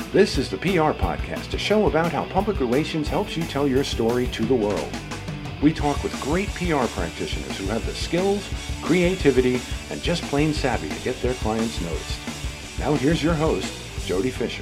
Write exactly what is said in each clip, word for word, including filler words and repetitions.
This is the P R Podcast, a show about how public relations helps you tell your story to the world. We talk with great P R practitioners who have the skills, creativity, and just plain savvy to get their clients noticed. Now here's your host, Jody Fisher.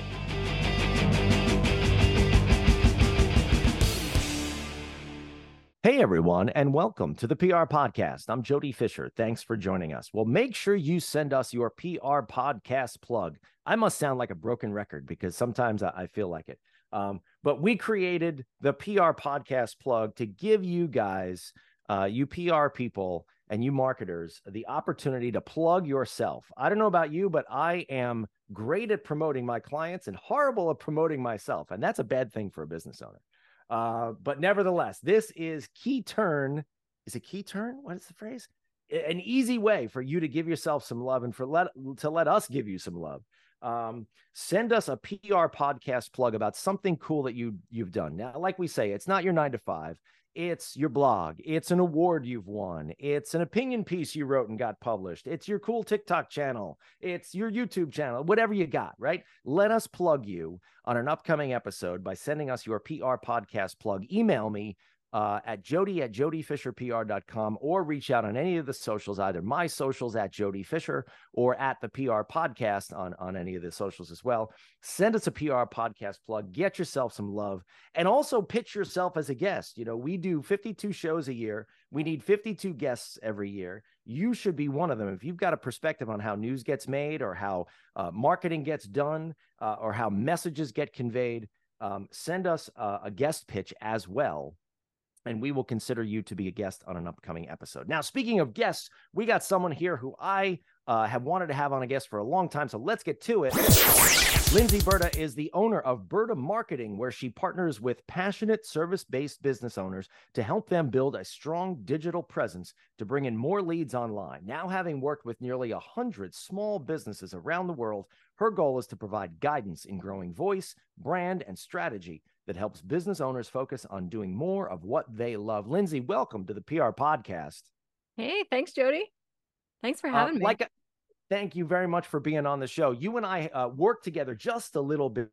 Hey everyone, and welcome to the P R Podcast. I'm Jody Fisher. Thanks for joining us. Well, make sure you send us your P R Podcast plug. I must sound like a broken record because sometimes I, I feel like it. Um, but we created the P R Podcast plug to give you guys, uh, you P R people and you marketers, the opportunity to plug yourself. I don't know about you, but I am great at promoting my clients and horrible at promoting myself. And that's a bad thing for a business owner. Uh, but nevertheless, this is key turn. Is it key turn? What is the phrase? An easy way for you to give yourself some love and for let to let us give you some love. Um, send us a P R podcast plug about something cool that you you've done. Now, like we say, it's not your nine to five. It's your blog. It's an award you've won. It's an opinion piece you wrote and got published. It's your cool TikTok channel. It's your YouTube channel, whatever you got, right? Let us plug you on an upcoming episode by sending us your P R podcast plug. Email me uh, at jody at jody fisher p r dot com or reach out on any of the socials, either my socials at Jody Fisher or at the P R podcast on, on any of the socials as well. Send us a P R podcast plug, get yourself some love, and also pitch yourself as a guest. You know, we do fifty-two shows a year. We need fifty-two guests every year. You should be one of them. If you've got a perspective on how news gets made or how uh, marketing gets done uh, or how messages get conveyed, um, send us uh, a guest pitch as well. And we will consider you to be a guest on an upcoming episode. Now, speaking of guests, we got someone here who I uh, have wanted to have on a guest for a long time. So let's get to it. Lindsay Berta is the owner of Berta Marketing, where she partners with passionate service-based business owners to help them build a strong digital presence to bring in more leads online. Now, having worked with nearly one hundred small businesses around the world, her goal is to provide guidance in growing voice, brand, and strategy that helps business owners focus on doing more of what they love. Lindsay, welcome to the P R Podcast. Hey, thanks, Jody. Thanks for having uh, me. Like, thank you very much for being on the show. You and I uh, worked together just a little bit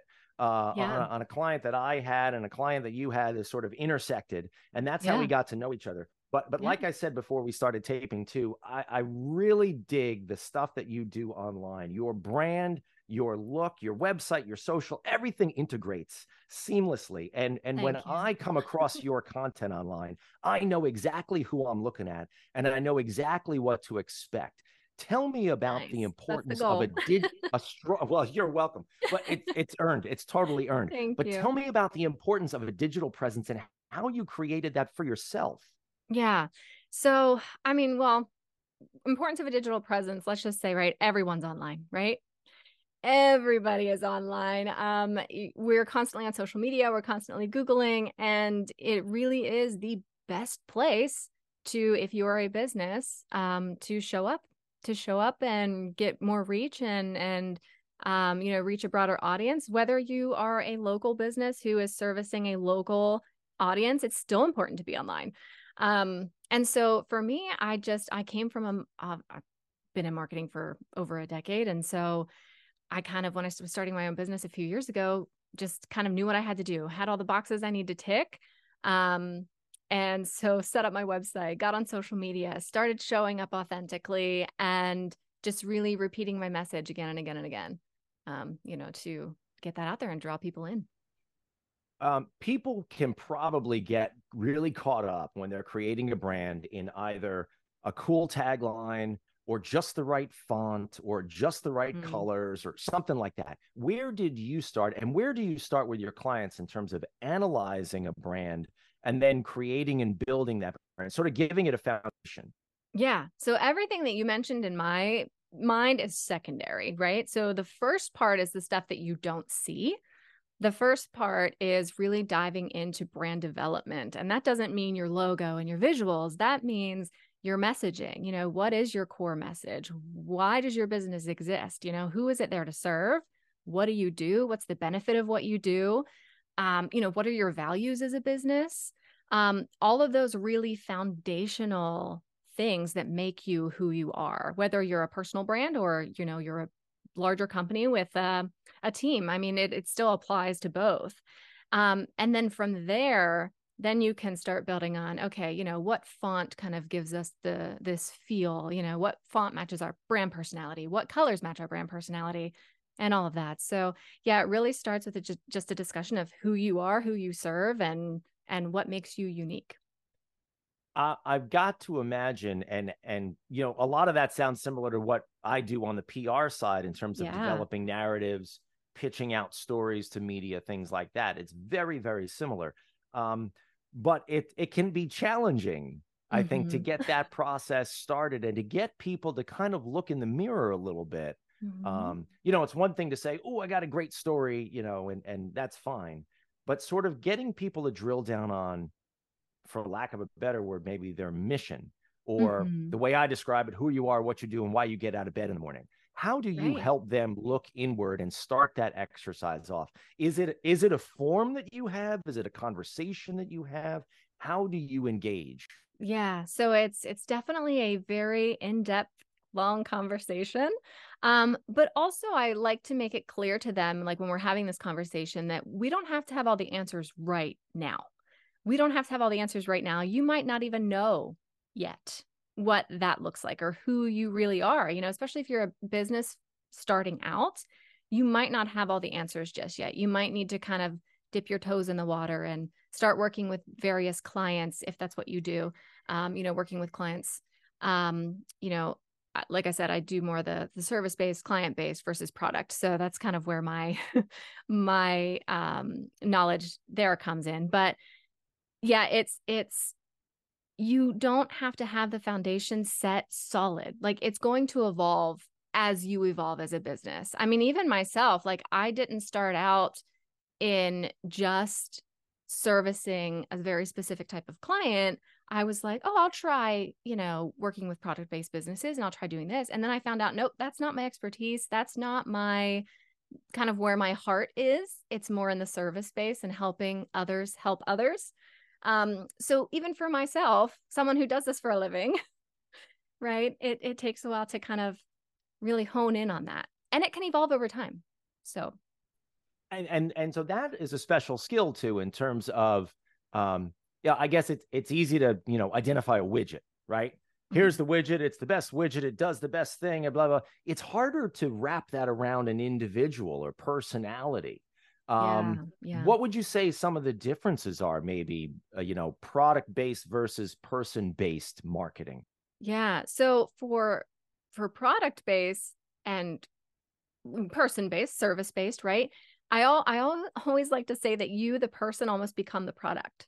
uh, yeah. on, a, on a client that I had and a client that you had is sort of intersected, and that's yeah. how we got to know each other. But but yeah. like I said before we started taping too, I, I really dig the stuff that you do online. Your brand, your look, your website, your social, everything integrates seamlessly. And, and when you. I come across your content online, I know exactly who I'm looking at, and I know exactly what to expect. Tell me about nice. the importance the of a dig a strong. Well, you're welcome, but it, it's earned. It's totally earned. Thank but you. Tell me about the importance of a digital presence and how you created that for yourself. Yeah. So, I mean, well, importance of a digital presence, let's just say, right? Everyone's online, right? Everybody is online. Um, we're constantly on social media. We're constantly Googling, and it really is the best place to, if you are a business, um, to show up, to show up and get more reach and, and, um, you know, reach a broader audience. Whether you are a local business who is servicing a local audience, it's still important to be online. Um, and so for me, I just, I came from a, uh, I've been in marketing for over a decade. And so I kind of, when I was starting my own business a few years ago, just kind of knew what I had to do, had all the boxes I need to tick. Um, and so set up my website, got on social media, started showing up authentically and just really repeating my message again and again and again, um, you know, to get that out there and draw people in. Um, people can probably get really caught up when they're creating a brand in either a cool tagline or just the right font or just the right mm. colors or something like that. Where did you start, and where do you start with your clients in terms of analyzing a brand and then creating and building that brand, sort of giving it a foundation? Yeah. So everything that you mentioned in my mind is secondary, right? So the first part is the stuff that you don't see. The first part is really diving into brand development. And that doesn't mean your logo and your visuals. That means your messaging. You know, what is your core message? Why does your business exist? You know, who is it there to serve? What do you do? What's the benefit of what you do? Um, you know, what are your values as a business? Um, all of those really foundational things that make you who you are, whether you're a personal brand or, you know, you're a larger company with a, a team. I mean, it, it still applies to both. Um, and then from there, then you can start building on, okay, you know, what font kind of gives us the, this feel, you know, what font matches our brand personality, what colors match our brand personality, and all of that. So yeah, it really starts with a, just, just a discussion of who you are, who you serve, and, and what makes you unique. Uh, I've got to imagine, and, and, you know, a lot of that sounds similar to what I do on the P R side in terms of Yeah. developing narratives, pitching out stories to media, things like that. It's very, very similar. Um, but it, it can be challenging, I mm-hmm. think, to get that process started and to get people to kind of look in the mirror a little bit. Mm-hmm. Um, you know, it's one thing to say, oh, I got a great story, you know, and, and that's fine. But sort of getting people to drill down on, for lack of a better word, maybe their mission, or mm-hmm. the way I describe it, who you are, what you do, and why you get out of bed in the morning. How do you right. help them look inward and start that exercise off? Is it, is it a form that you have? Is it a conversation that you have? How do you engage? Yeah. So it's, it's definitely a very in-depth, long conversation. Um, but also I like to make it clear to them, like when we're having this conversation, that we don't have to have all the answers right now. We don't have to have all the answers right now. You might not even know yet what that looks like or who you really are, you know, especially if you're a business starting out, you might not have all the answers just yet. You might need to kind of dip your toes in the water and start working with various clients, if that's what you do, um, you know, working with clients, um, you know, like I said, I do more the, the service-based, client-based versus product. So that's kind of where my, my um, knowledge there comes in. But yeah, it's, it's, you don't have to have the foundation set solid. Like it's going to evolve as you evolve as a business. I mean, even myself, like I didn't start out in just servicing a very specific type of client. I was like, oh, I'll try, you know, working with product-based businesses and I'll try doing this. And then I found out, nope, that's not my expertise. That's not my kind of where my heart is. It's more in the service space and helping others help others. Um, so even for myself, someone who does this for a living, right, it, it takes a while to kind of really hone in on that, and it can evolve over time. So. And, and, and so that is a special skill too, in terms of, um, yeah, I guess it's, it's easy to, you know, identify a widget, right? Mm-hmm. Here's the widget. It's the best widget. It does the best thing and blah, blah. It's harder to wrap that around an individual or personality. Um, yeah, yeah. What would you say some of the differences are, maybe, uh, you know, product-based versus person-based marketing? Yeah. So for, for product-based and person-based, service-based, right? I all, I always like to say that you, the person, almost become the product.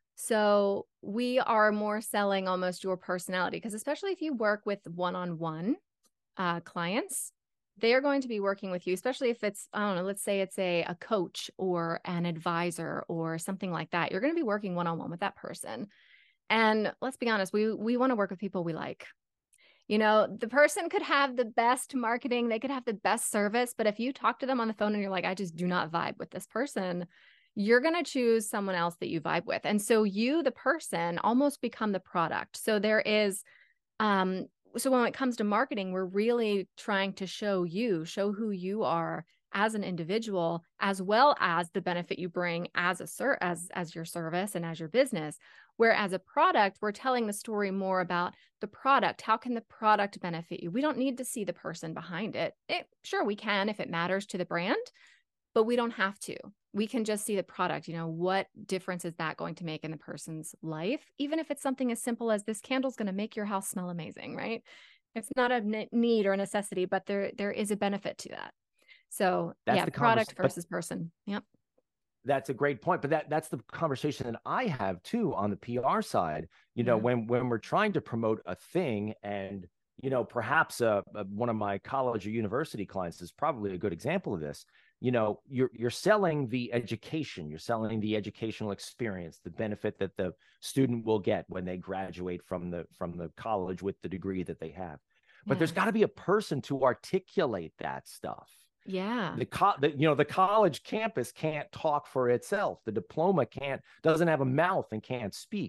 So we are more selling almost your personality, because especially if you work with one-on-one uh, clients, they are going to be working with you, especially if it's, I don't know, let's say it's a, a coach or an advisor or something like that. You're going to be working one-on-one with that person. And let's be honest, we, we want to work with people we like. You know, the person could have the best marketing, they could have the best service, but if you talk to them on the phone and you're like, I just do not vibe with this person, you're going to choose someone else that you vibe with. And so you, the person, almost become the product. So there is, um, so when it comes to marketing, we're really trying to show you, show who you are as an individual, as well as the benefit you bring as a ser- as as your service and as your business. Whereas a product, we're telling the story more about the product. How can the product benefit you? We don't need to see the person behind it. It sure, we can if it matters to the brand, but we don't have to. We can just see the product. You know, what difference is that going to make in the person's life? Even if it's something as simple as this candle's going to make your house smell amazing, right? It's not a need or a necessity, but there there is a benefit to that. So that's yeah, the product versus person. Yep. That's a great point. But that that's the conversation that I have too on the P R side. You know, yeah. when when we're trying to promote a thing, and you know, perhaps uh, one of my college or university clients is probably a good example of this. You know, you're you're selling the education, you're selling the educational experience, the benefit that the student will get when they graduate from the from the college with the degree that they have. But yeah. there's got to be a person to articulate that stuff. Yeah. The, co- the you know the college campus can't talk for itself. The diploma can't doesn't have a mouth and can't speak.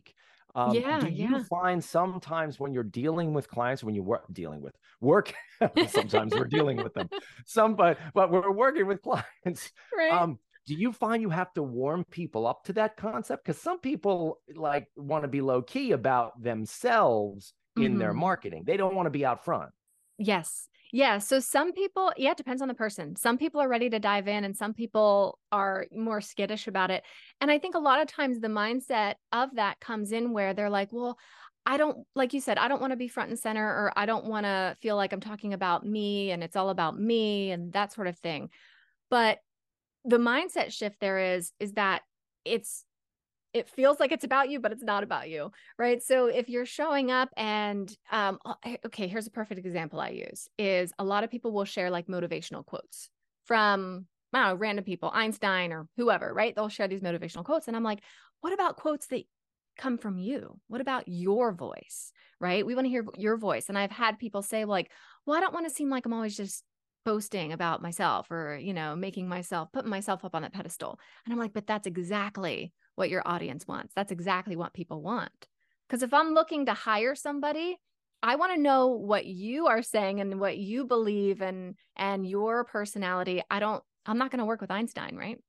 Um, Yeah, do you yeah. find sometimes when you're dealing with clients, when you work dealing with work, sometimes we're dealing with them, some but but we're working with clients. Right. Um, do you find you have to warm people up to that concept? Because some people like want to be low key about themselves in their Mhm. marketing. They don't want to be out front. Yes. Yeah. So some people, yeah, it depends on the person. Some people are ready to dive in and some people are more skittish about it. And I think a lot of times the mindset of that comes in where they're like, well, I don't, like you said, I don't want to be front and center, or I don't want to feel like I'm talking about me and it's all about me and that sort of thing. But the mindset shift there is, is that it's, it feels like it's about you, but it's not about you, right? So if you're showing up and, um, okay, here's a perfect example I use is a lot of people will share like motivational quotes from, I don't know, random people, Einstein or whoever, right? They'll share these motivational quotes. And I'm like, what about quotes that come from you? What about your voice, right? We want to hear your voice. And I've had people say like, well, I don't want to seem like I'm always just boasting about myself or, you know, making myself, putting myself up on that pedestal. And I'm like, but that's exactly what your audience wants. That's exactly what people want. Because if I'm looking to hire somebody, I want to know what you are saying and what you believe and and your personality. I don't, I'm not going to work with Einstein, right?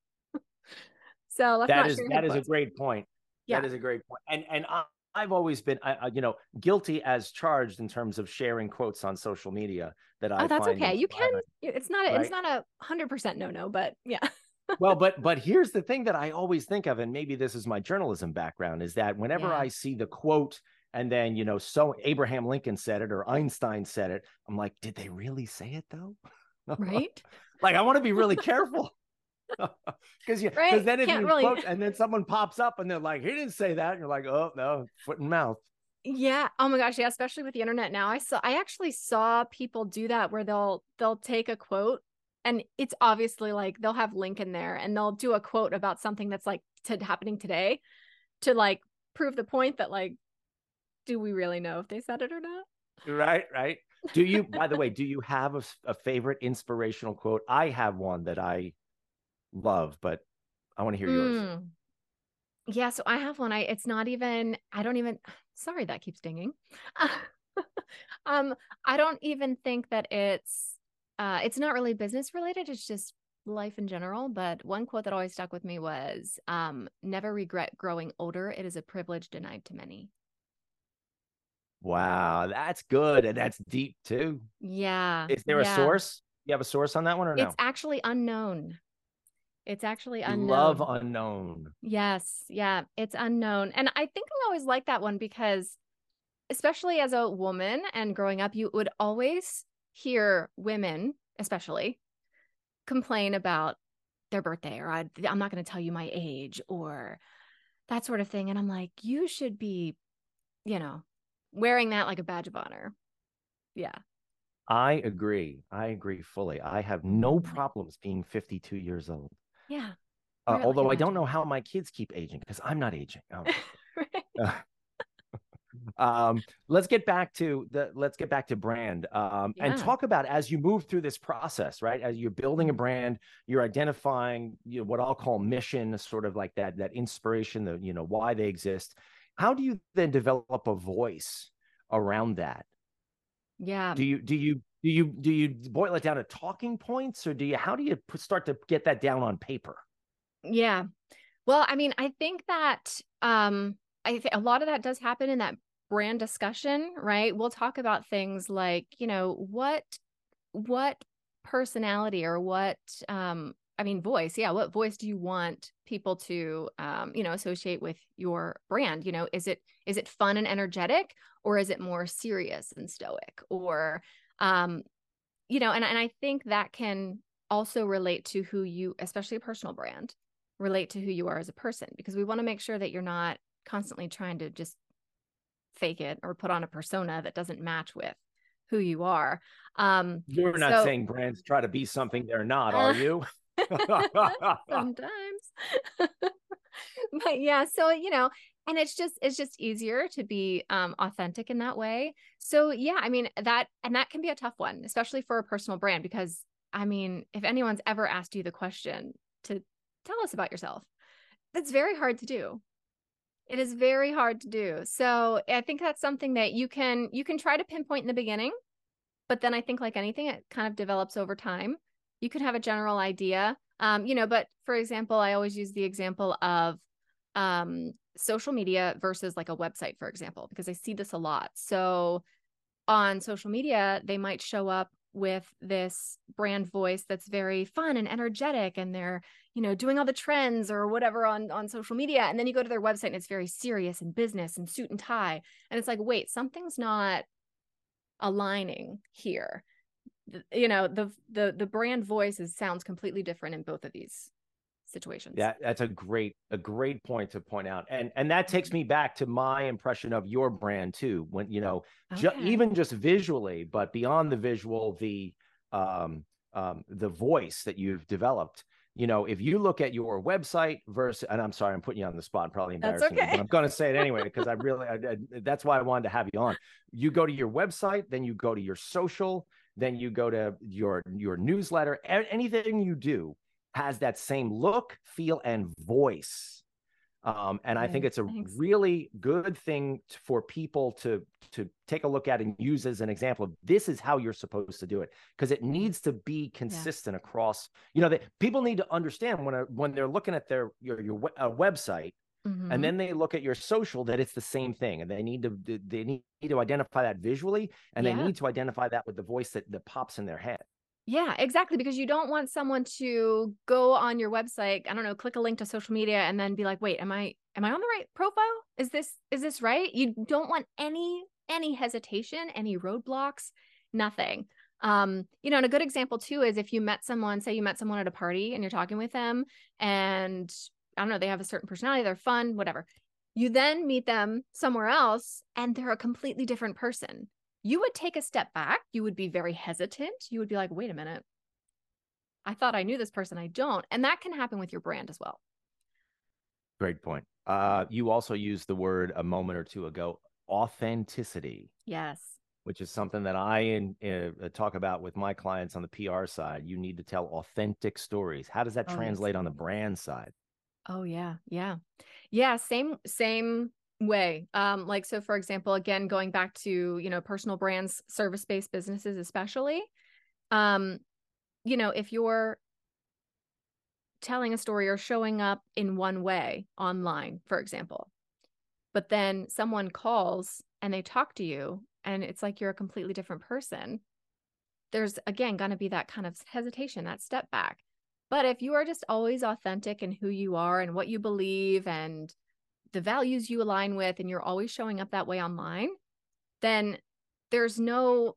So let's That not is share his that is a voice. great point. That Yeah. is a great point. And and I, I've always been, I, I, you know, guilty as charged in terms of sharing quotes on social media that Oh, I that's find okay. You can, inspiring. it's not, a, it's Right. not a hundred percent no, no, but yeah. Well, but but here's the thing that I always think of, and maybe this is my journalism background, is that whenever Yeah. I see the quote and then, you know, so Abraham Lincoln said it or Einstein said it, I'm like, did they really say it though? Right. Like, I want to be really careful. Because you, because Right. then if Can't you really. quote and then someone pops up and they're like, he didn't say that, and you're like, oh no, foot and mouth. Yeah. Oh my gosh. Yeah. Especially with the internet now. I saw, I actually saw people do that where they'll, they'll take a quote and it's obviously like they'll have link in there and they'll do a quote about something that's like to, happening today to like prove the point that like, do we really know if they said it or not? Right, right. Do you, by the way, do you have a, a favorite inspirational quote? I have one that I love, but I want to hear yours. Mm. Yeah. So I have one. I, it's not even, I don't even, sorry, that keeps dinging. um, I don't even think that it's, uh, it's not really business related. It's just life in general. But one quote that always stuck with me was, um, never regret growing older. It is a privilege denied to many. Wow, that's good. And that's deep too. Yeah. Is there a Yeah. source? You have a source on that one or It's no? actually unknown. It's actually You love unknown. unknown. Yes. Yeah. It's unknown. And I think I always like that one because especially as a woman and growing up, you would always hear women, especially, complain about their birthday or I, I'm not going to tell you my age or that sort of thing. And I'm like, you should be, you know, wearing that like a badge of honor. Yeah. I agree. I agree fully. I have no problems being fifty-two years old. Yeah. Uh, Wear it like a although I badge don't of know honor. how my kids keep aging because I'm not aging. Oh. Right. Uh, um, let's get back to the let's get back to brand um, and Yeah. talk about as you move through this process, right? As you're building a brand, you're identifying, you know, what I'll call mission, sort of like that that inspiration, the you know why they exist. How do you then develop a voice around that? Yeah. Do you do you do you do you boil it down to talking points, or do you how do you put, start to get that down on paper? Yeah. Well, I mean, I think that um, I think a lot of that does happen in that brand discussion, right? We'll talk about things like, you know, what what personality or what um, I mean, voice. Yeah, what voice do you want people to um, you know, associate with your brand? You know, is it is it fun and energetic, or is it more serious and stoic? Or um, you know, and, and I think that can also relate to who you, especially a personal brand, relate to who you are as a person, because we want to make sure that you're not constantly trying to just fake it or put on a persona that doesn't match with who you are. Um, You're not so saying brands try to be something they're not, are uh, you? sometimes, but yeah, so, you know, and it's just, it's just easier to be um, authentic in that way. So yeah, I mean that, and that can be a tough one, especially for a personal brand, because I mean, if anyone's ever asked you the question to tell us about yourself, that's very hard to do. It is very hard to do. So I think that's something that you can you can try to pinpoint in the beginning, but then I think like anything, it kind of develops over time. You can have a general idea, um, you know, but for example, I always use the example of um, social media versus like a website, for example, because I see this a lot. So on social media, they might show up with this brand voice that's very fun and energetic, and they're, you know, doing all the trends or whatever on, on social media. And then you go to their website and it's very serious and business and suit and tie. And it's like, wait, something's not aligning here. You know, the, the, the brand voice is, sounds completely different in both of these situations. Yeah, that's a great, a great point to point out. And, and that takes me back to my impression of your brand too, when, you know, Okay. ju- even just visually, but beyond the visual, the, um, um, the voice that you've developed. You know, if you look at your website versus, and I'm sorry, I'm putting you on the spot, probably embarrassing That's okay. you, but I'm going to say it anyway, because I really, I, I, that's why I wanted to have you on. You go to your website, then you go to your social, then you go to your, your newsletter, anything you do has that same look, feel, and voice. Um, and I think it's a Thanks. really good thing t- for people to, to take a look at and use as an example of this is how you're supposed to do it. Because it needs to be consistent yeah. across, you know, that people need to understand when, a, when they're looking at their, your, your uh, website, mm-hmm. and then they look at your social, that it's the same thing. And they need to, they need to identify that visually, and yeah. they need to identify that with the voice that, that pops in their head. Yeah, exactly. Because you don't want someone to go on your website, I don't know, click a link to social media and then be like, wait, am I, am I on the right profile? Is this, is this right? You don't want any, any hesitation, any roadblocks, nothing. Um, you know, and a good example too, is if you met someone, say you met someone at a party and you're talking with them and I don't know, they have a certain personality, they're fun, whatever. You then meet them somewhere else and they're a completely different person. You would take a step back. You would be very hesitant. You would be like, wait a minute. I thought I knew this person. I don't. And that can happen with your brand as well. Great point. Uh, you also used the word a moment or two ago, authenticity. Yes. Which is something that I in, uh, talk about with my clients on the P R side. You need to tell authentic stories. How does that oh, translate yes. on the brand side? Oh, yeah. Yeah. Yeah. Same, same way. Um, like, so for example, again, going back to, you know, personal brands, service-based businesses, especially, um, you know, if you're telling a story or showing up in one way online, for example, but then someone calls and they talk to you and it's like you're a completely different person, there's again going to be that kind of hesitation, that step back. But if you are just always authentic in who you are and what you believe and the values you align with, and you're always showing up that way online, then there's no,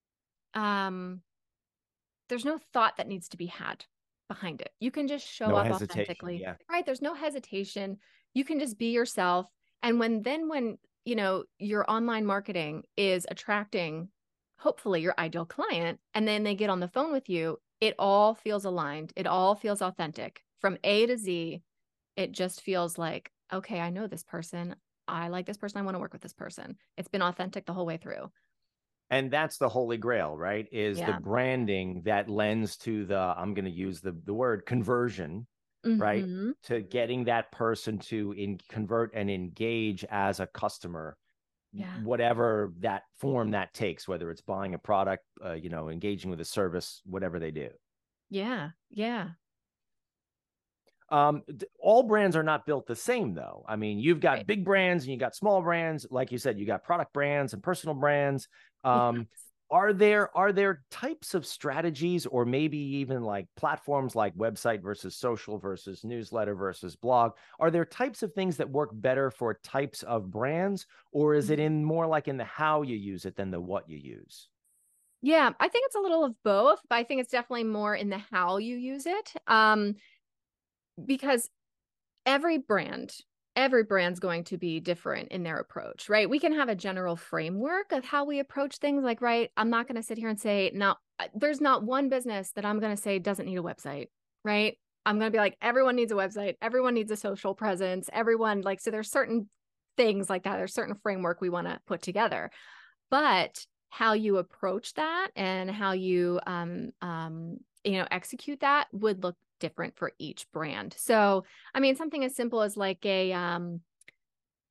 um, there's no thought that needs to be had behind it. You can just show no up hesitation, authentically, yeah. right? There's no hesitation. You can just be yourself. And when, then when, you know, your online marketing is attracting, hopefully your ideal client, and then they get on the phone with you, it all feels aligned. It all feels authentic from A to Z. It just feels like, okay, I know this person. I like this person. I want to work with this person. It's been authentic the whole way through. And that's the holy grail, right? Is yeah. the branding that lends to the, I'm going to use the, the word conversion, mm-hmm. right? To getting that person to in, convert and engage as a customer, yeah. whatever that form that takes, whether it's buying a product, uh, you know, engaging with a service, whatever they do. Yeah. Yeah. Um, all brands are not built the same though. I mean, you've got right. big brands and you got small brands. Like you said, you got product brands and personal brands. Um, yes. Are there, are there types of strategies or maybe even like platforms like website versus social versus newsletter versus blog? Are there types of things that work better for types of brands, or is it in more like in the how you use it than the what you use? Yeah, I think it's a little of both, but I think it's definitely more in the how you use it. Um, because every brand, every brand's going to be different in their approach, right? We can have a general framework of how we approach things. Like, right, I'm not going to sit here and say, no, there's not one business that I'm going to say doesn't need a website, right? I'm going to be like, everyone needs a website. Everyone needs a social presence. Everyone like, so there's certain things like that. There's certain framework we want to put together, but how you approach that and how you, um, um, you know, execute that would look different for each brand. So, I mean, something as simple as like a, um,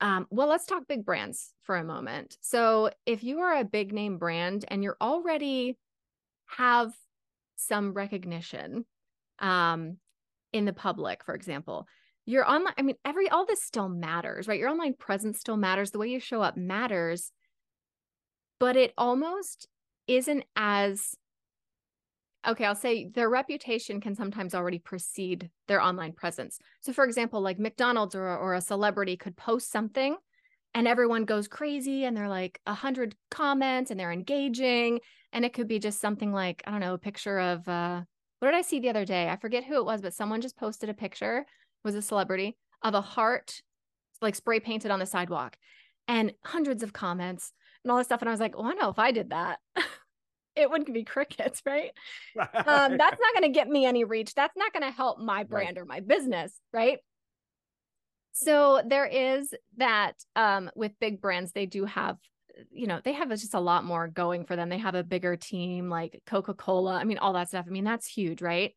Um, well, let's talk big brands for a moment. So if you are a big name brand and you're already have some recognition um, in the public, for example, your online, I mean, every, all this still matters, right? Your online presence still matters. The way you show up matters, but it almost isn't as, okay, I'll say their reputation can sometimes already precede their online presence. So for example, like McDonald's or, or a celebrity could post something and everyone goes crazy and they're like a hundred comments and they're engaging. And it could be just something like, I don't know, a picture of, uh, what did I see the other day? I forget who it was, but someone just posted a picture, it was a celebrity, of a heart like spray painted on the sidewalk and hundreds of comments and all this stuff. And I was like, oh, I know if I did that, it wouldn't be crickets, right? um, that's not going to get me any reach. That's not going to help my brand right. or my business, right? So there is that um, with big brands, they do have, you know, they have just a lot more going for them. They have a bigger team like Coca-Cola. I mean, all that stuff. I mean, that's huge, right?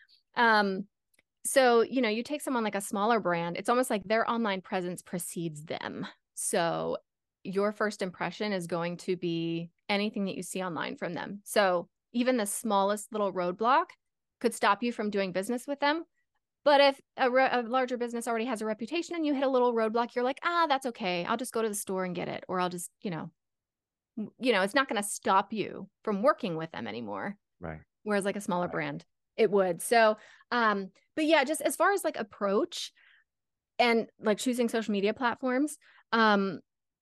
Um, so, you know, you take someone like a smaller brand, it's almost like their online presence precedes them. So your first impression is going to be anything that you see online from them. So even the smallest little roadblock could stop you from doing business with them. But if a, re- a larger business already has a reputation and you hit a little roadblock, you're like, ah, that's okay. I'll just go to the store and get it. Or I'll just, you know, you know, it's not going to stop you from working with them anymore. Right. Whereas like a smaller right. brand, it would. So, um, but yeah, just as far as like approach and like choosing social media platforms, um,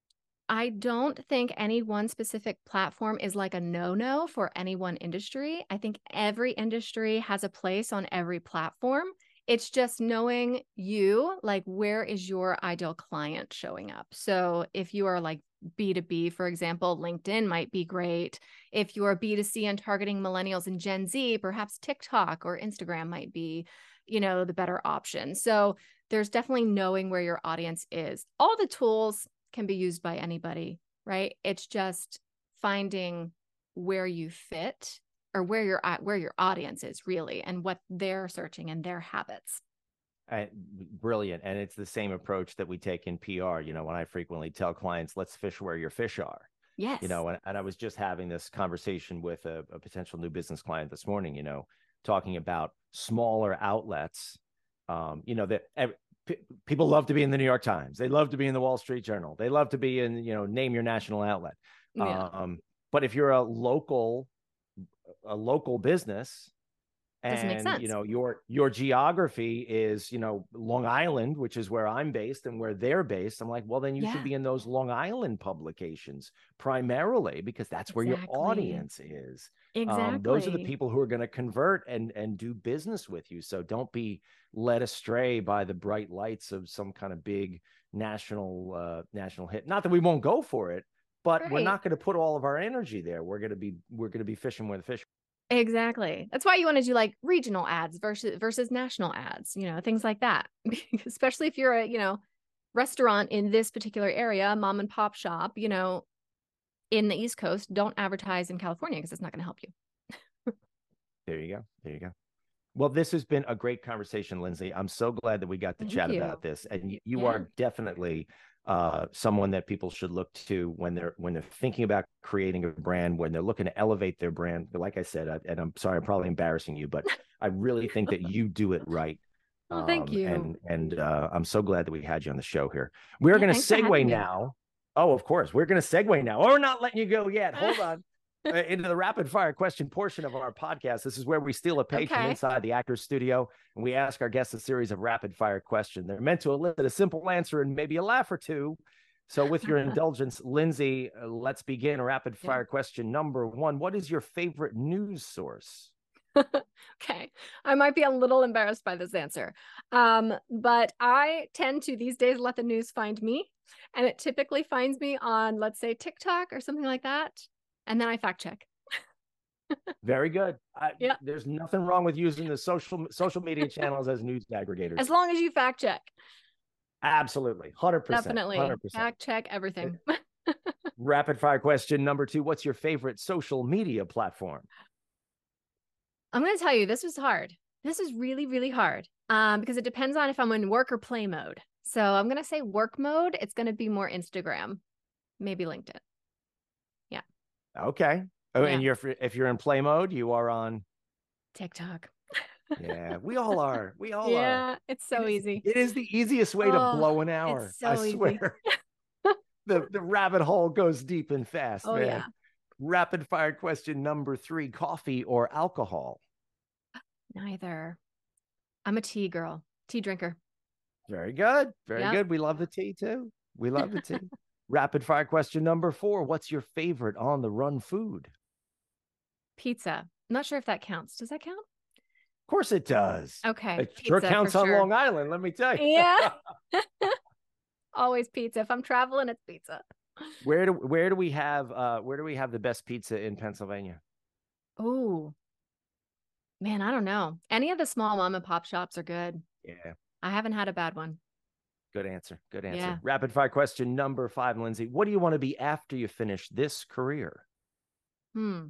I don't think any one specific platform is like a no-no for any one industry. I think every industry has a place on every platform. It's just knowing you, like, where is your ideal client showing up? So if you are like B two B, for example, LinkedIn might be great. If you're B two C and targeting millennials and Gen Z, perhaps TikTok or Instagram might be, you know, the better option. So there's definitely knowing where your audience is. All the tools can be used by anybody, right? It's just finding where you fit or where your where your audience is really and what they're searching and their habits. Uh, brilliant. And it's the same approach that we take in P R. You know, when I frequently tell clients, let's fish where your fish are. Yes. You know, and, and I was just having this conversation with a, a potential new business client this morning, you know, talking about smaller outlets, um, you know, that every, p- people love to be in the New York Times. They love to be in the Wall Street Journal. They love to be in, you know, name your national outlet. Yeah. Um, but if you're a local, a local business, Doesn't make and, sense. you know, your your geography is, you know, Long Island, which is where I'm based and where they're based. I'm like, well, then you Yeah. should be in those Long Island publications primarily because that's where Exactly. your audience is. Exactly. Um, those are the people who are going to convert and and do business with you. So don't be led astray by the bright lights of some kind of big national uh, national hit. Not that we won't go for it, but Right. we're not going to put all of our energy there. We're going to be we're going to be fishing where the fish. Exactly. That's why you want to do like regional ads versus versus national ads, you know, things like that. Especially if you're a, you know, restaurant in this particular area, mom and pop shop, you know, in the East Coast, don't advertise in California because it's not going to help you. There you go. There you go. Well, this has been a great conversation, Lindsay. I'm so glad that we got to Thank chat you. about this. And you, you Yeah. are definitely uh, someone that people should look to when they're when they're thinking about creating a brand, when they're looking to elevate their brand. But like I said, I, and I'm sorry, I'm probably embarrassing you, but I really think that you do it right. Oh, thank Um, you. And and uh, I'm so glad that we had you on the show here. We're Yeah, going to thanks for having segue me. now. Oh, of course. We're going to segue now. Oh, we're not letting you go yet. Hold on. Uh, into the rapid fire question portion of our podcast. This is where we steal a page from Okay. inside the actor's studio and we ask our guests a series of rapid fire questions. They're meant to elicit a simple answer and maybe a laugh or two. So with your indulgence, Lindsay, uh, let's begin rapid fire Yeah. question number one. What is your favorite news source? Okay. I might be a little embarrassed by this answer. Um, but I tend to these days let the news find me. And it typically finds me on, let's say, TikTok or something like that. And then I fact check. Very good. I, Yeah. There's nothing wrong with using the social social media channels as news aggregators. As long as you fact check. Absolutely. one hundred percent. Definitely. one hundred percent. Fact check everything. Rapid fire question number two. What's your favorite social media platform? I'm going to tell you, this was hard. This is really, really hard um, because it depends on if I'm in work or play mode. So I'm going to say work mode. It's going to be more Instagram, maybe LinkedIn. Yeah. Okay. Oh, Yeah. and you're if you're in play mode, you are on TikTok. Yeah, we all are. We all yeah, are. it's so it is, easy. It is the easiest way to Oh, blow an hour. It's so I swear. the the rabbit hole goes deep and fast, oh, man. Yeah. Rapid fire question number three: coffee or alcohol? Neither. I'm a tea girl, tea drinker. Very good. Very Yep. good. We love the tea too. We love the tea. Rapid fire question number four: what's your favorite on the run food? Pizza. I'm not sure if that counts. Does that count? Of course it does. Okay. It sure pizza, counts for on sure. Long Island, let me tell you. Yeah. Always pizza. If I'm traveling, it's pizza. Where do where do we have uh where do we have the best pizza in Pennsylvania? Oh, man, I don't know. Any of the small mom and pop shops are good. Yeah. I haven't had a bad one. Good answer. Good answer. Yeah. Rapid fire question number five, Lindsay. What do you want to be after you finish this career? Hmm.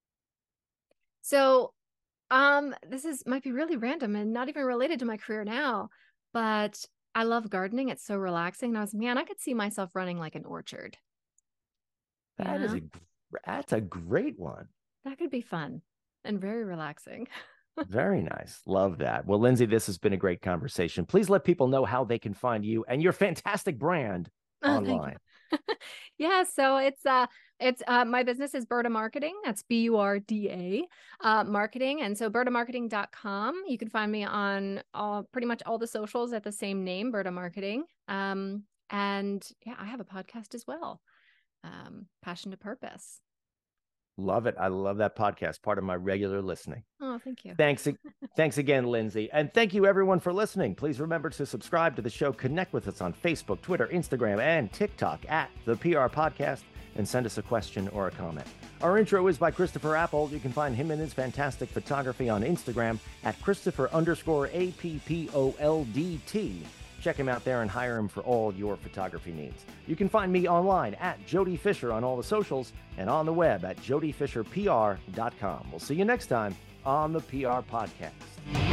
So, um, this is might be really random and not even related to my career now, but I love gardening. It's so relaxing. And I was, man, I could see myself running like an orchard. That You is know? a that's a great one. That could be fun and very relaxing. Very nice. Love that. Well, Lindsay, this has been a great conversation. Please let people know how they can find you and your fantastic brand Oh, thank you. online. Yeah, so it's uh it's uh my business is Burda Marketing. That's B U R D A uh marketing. And so burda marketing dot com. You can find me on all pretty much all the socials at the same name, Burda Marketing. Um and yeah, I have a podcast as well. Um Passion to Purpose. Love it. I love that podcast. Part of my regular listening. Oh, thank you. Thanks. Thanks again, Lindsay. And thank you everyone for listening. Please remember to subscribe to the show. Connect with us on Facebook, Twitter, Instagram, and TikTok at the P R Podcast, and send us a question or a comment. Our intro is by Christopher Appold. You can find him and his fantastic photography on Instagram at Christopher underscore A P P O L D T. Check him out there and hire him for all your photography needs. You can find me online at Jody Fisher on all the socials and on the web at jody fisher p r dot com. We'll see you next time on the P R Podcast.